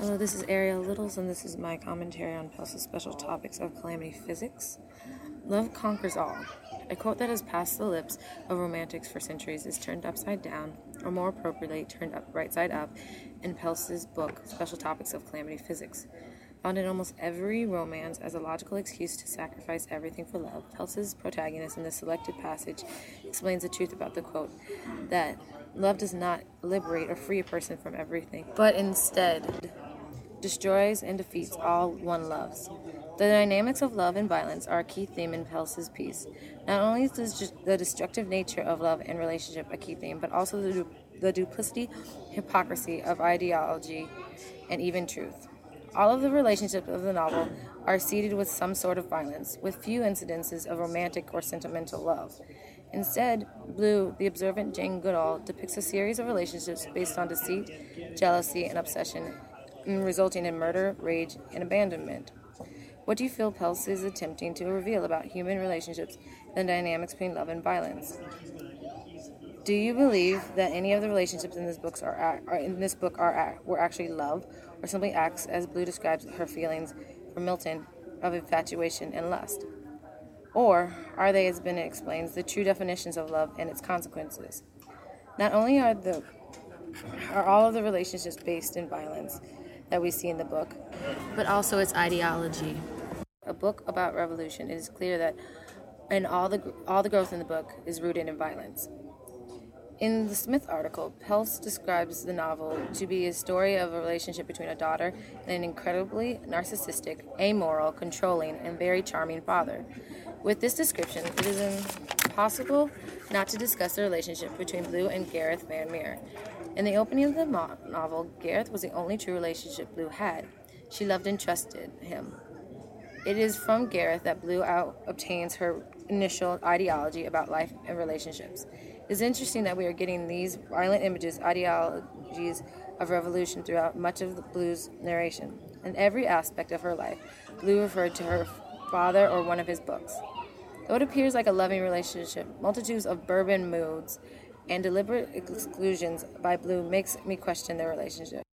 Hello, this is Ariel Littles, and this is my commentary on Pels's special topics of calamity physics. Love conquers all. A quote that has passed the lips of romantics for centuries is turned upside down, or more appropriately, turned right side up, in Pels's book, Special Topics of Calamity Physics. Found in almost every romance as a logical excuse to sacrifice everything for love, Pels's protagonist in this selected passage explains the truth about the quote, that love does not liberate or free a person from everything, but instead destroys and defeats all one loves. The dynamics of love and violence are a key theme in Pels's piece. Not only is the destructive nature of love and relationship a key theme, but also the duplicity, hypocrisy of ideology, and even truth. All of the relationships of the novel are seeded with some sort of violence, with few incidences of romantic or sentimental love. Instead, Blue, the observant Jane Goodall, depicts a series of relationships based on deceit, jealousy, and obsession, resulting in murder, rage, and abandonment. What do you feel Pels is attempting to reveal about human relationships and the dynamics between love and violence? Do you believe that any of the relationships in this book were actually love, or simply acts, as Blue describes her feelings for Milton, of infatuation and lust? Or are they, as Bennett explains, the true definitions of love and its consequences? Not only are all of the relationships based in violence that we see in the book, but also its ideology. A book about revolution, it is clear that all the growth in the book is rooted in violence. In the Smith article, Pels describes the novel to be a story of a relationship between a daughter and an incredibly narcissistic, amoral, controlling, and very charming father. With this description, it is impossible not to discuss the relationship between Blue and Gareth Van Meer. In the opening of the novel, Gareth was the only true relationship Blue had. She loved and trusted him. It is from Gareth that Blue obtains her initial ideology about life and relationships. It is interesting that we are getting these violent ideologies of revolution throughout much of Blue's narration. In every aspect of her life, Blue referred to her father or one of his books. Though it appears like a loving relationship, multitudes of bourbon moods and deliberate exclusions by Blue makes me question their relationship.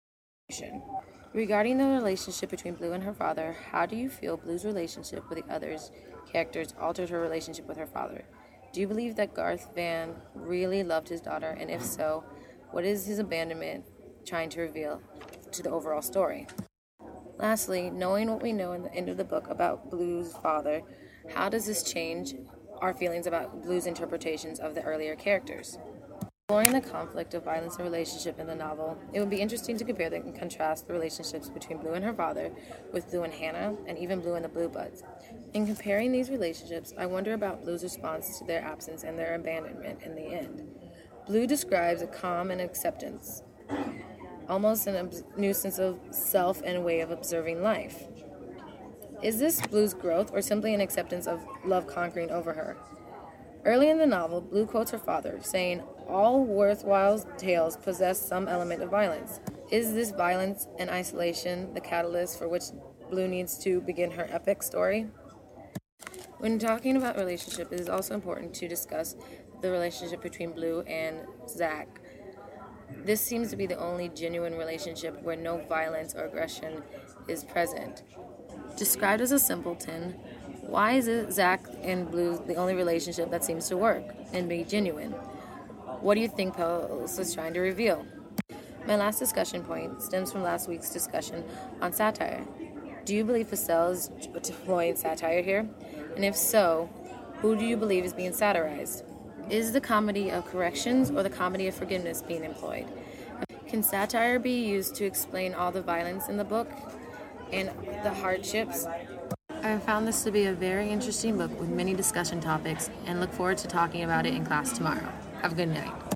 Regarding the relationship between Blue and her father, how do you feel Blue's relationship with the other characters altered her relationship with her father? Do you believe that Garth Van really loved his daughter, and if so, what is his abandonment trying to reveal to the overall story? Lastly, knowing what we know in the end of the book about Blue's father, how does this change our feelings about Blue's interpretations of the earlier characters? Exploring the conflict of violence and relationship in the novel, it would be interesting to compare and contrast the relationships between Blue and her father, with Blue and Hannah, and even Blue and the Bluebuds. In comparing these relationships, I wonder about Blue's response to their absence and their abandonment in the end. Blue describes a calm and acceptance, almost a new sense of self and way of observing life. Is this Blue's growth, or simply an acceptance of love conquering over her? Early in the novel, Blue quotes her father, saying, "All worthwhile tales possess some element of violence." Is this violence and isolation the catalyst for which Blue needs to begin her epic story? When talking about relationship, it is also important to discuss the relationship between Blue and Zach. This seems to be the only genuine relationship where no violence or aggression is present. Described as a simpleton, why is Zach and Blue the only relationship that seems to work and be genuine? What do you think Pels is trying to reveal? My last discussion point stems from last week's discussion on satire. Do you believe Pels is deploying satire here? And if so, who do you believe is being satirized? Is the comedy of corrections or the comedy of forgiveness being employed? Can satire be used to explain all the violence in the book and the hardships? I have found this to be a very interesting book with many discussion topics and look forward to talking about it in class tomorrow. Have a good night.